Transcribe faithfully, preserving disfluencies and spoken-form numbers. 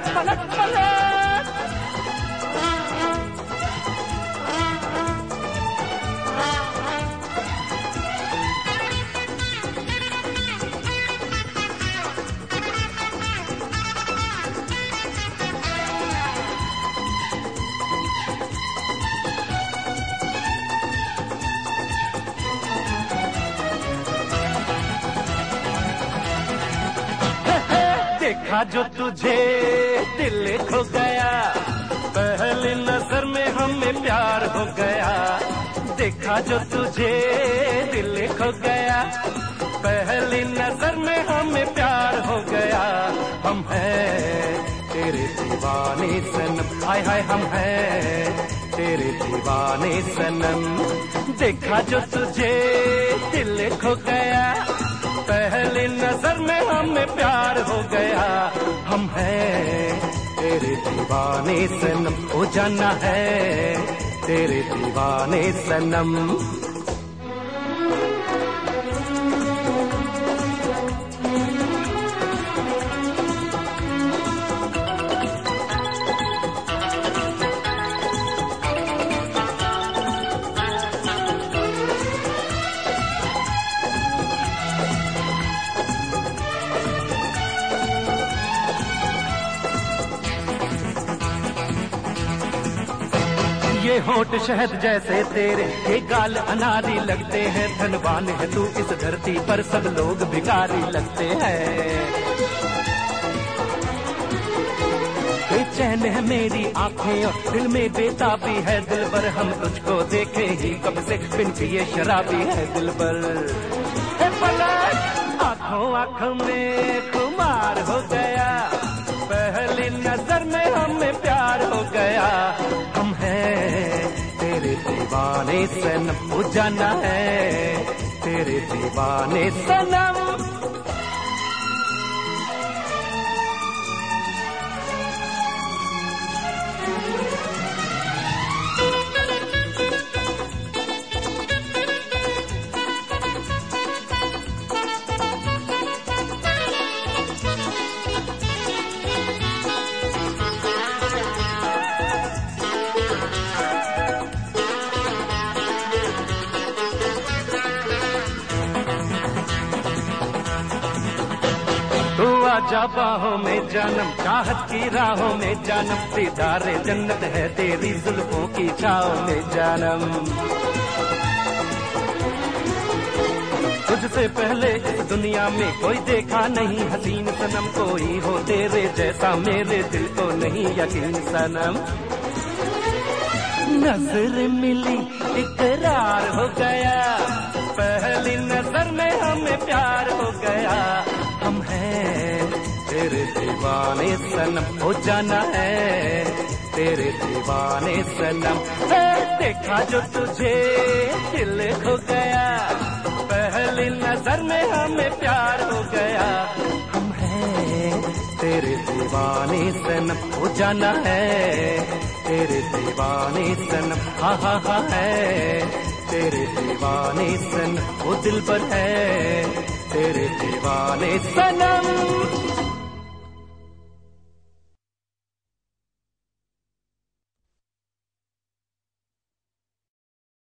पलट पलट। देखा जो तुझे दिल खो गया, पहली नजर में हमें प्यार हो गया। देखा जो तुझे दिल खो गया, पहली नजर में हमें प्यार हो गया। हम हैं तेरे दीवाने सनम, हाय हाय हम हैं तेरे दीवाने सनम। देखा जो तुझे दिल खो गया, पहली नजर में हमें प्यार हो गया। हम हैं तेरे दीवाने सनम, ओ जाना है तेरे दीवाने सनम। ये होठ शहद जैसे तेरे, ये गाल अनारी लगते हैं। धनवान है तू इस धरती पर, सब लोग भिखारी लगते हैं। बेचैन है मेरी आंखें और दिल में बेताबी है दिल पर। हम तुझको देखे ही कब से, बिन पिए शराबी है दिल पर। पलट आंखों आंखों में खुमार हो गया, पहली नजर में हमें प्यार हो गया। हम हैं तेरे दीवाने सनम, ओ जाना है तेरे दीवाने सनम। तू आजा बाहों में जानम, चाहत की राहों में जानम। दीदारे जन्नत है तेरी जुल्फों की छाओं में जानम। तुझसे पहले इस दुनिया में कोई देखा नहीं हसीन सनम। कोई हो तेरे जैसा मेरे दिल को नहीं यकीन सनम। नजर मिली इकरार हो गया, पहली नजर में हमें प्यार हो गया। हम हैं तेरे दीवाने सनम, हो जाना है तेरे दीवाने सनम। देखा जो तुझे दिल खो गया, पहली नजर में हमें प्यार हो गया। हम हैं तेरे दीवाने सनम, हो जाना है तेरे दीवाने सनम। हा हा हा है तेरे दीवाने सनम, वो दिल पर है तेरे दीवाने सनम।